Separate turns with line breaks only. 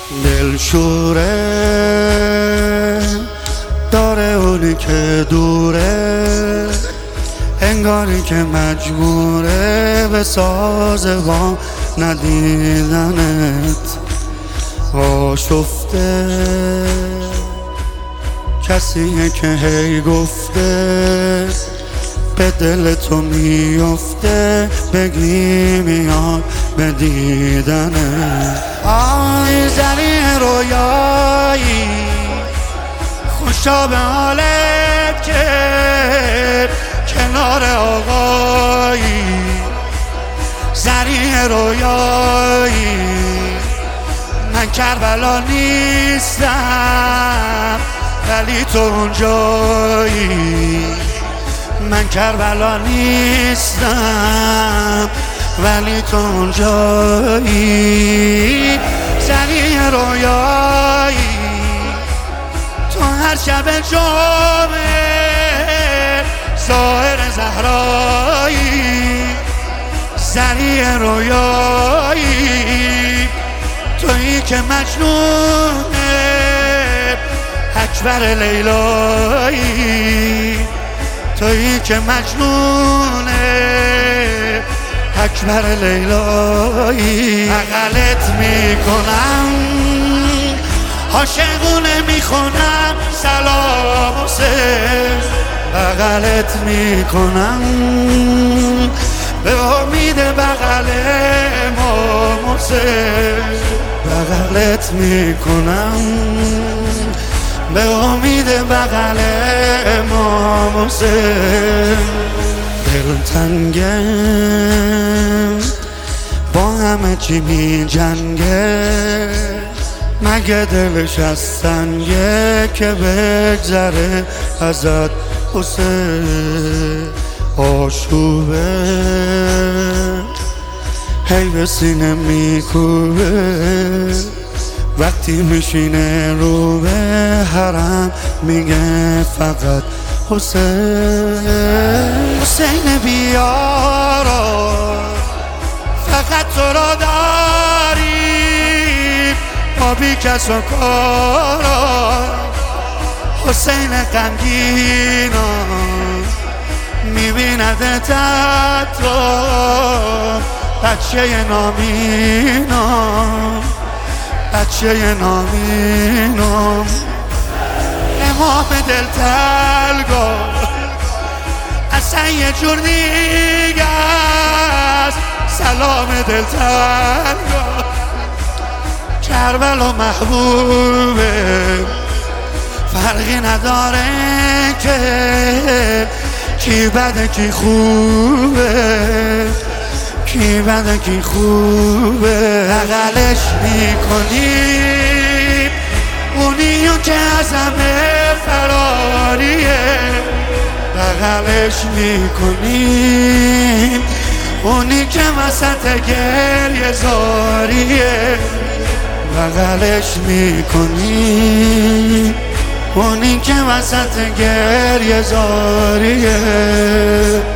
دلشوره داره اونی که دوره، انگاری که مجبوره به سازگان ندیدنت. آشفته کسیه که هی گفته به دل تو میفته، بگی میاد به دیدنت. آی زنی رویایی خوشا به حالت که کنار آقایی. زنی رویایی من کربلا نیستم ولی تو اونجایی. من کربلا نیستم ولی تو اونجایی. زنی رویایی تو هر شب جمعه ظاهر زهرایی. زنی رویایی تویی که مجنونه اکبر لیلایی. تویی که مجنونه اکبر لیلایی. بغلت میکنم عاشقونه میخونم سلام حسین. بغلت میکنم به امید بغل امام حسین. بغلت میکنم به امید بغل امام حسین. دلتنگم با همه چی می جنگه، مگه دلش از سنگه که بگذره ازت حسین. آشوبه هی به سینه میکوبه، وقتی میشینه رو به حرم میگه فقط حسین. حسین بیارا فقط تو را داریم ما بی کس و کارا. حسین غمگینا میبیند تو بچه نامینام، بچه نامینام. امام دلتنگا اصلا یه جور دیگه است. سلام دلتنگا کربلا محبوبه، فرقی نداره که کی بده کی خوبه، کی بده کی خوبه. بغلش میکنیم اونیو که از همه فراریه. بغلش میکنیم اونی که وسط گریه زاریه. بغلش میکنیم اونی که وسط گریه زاریه.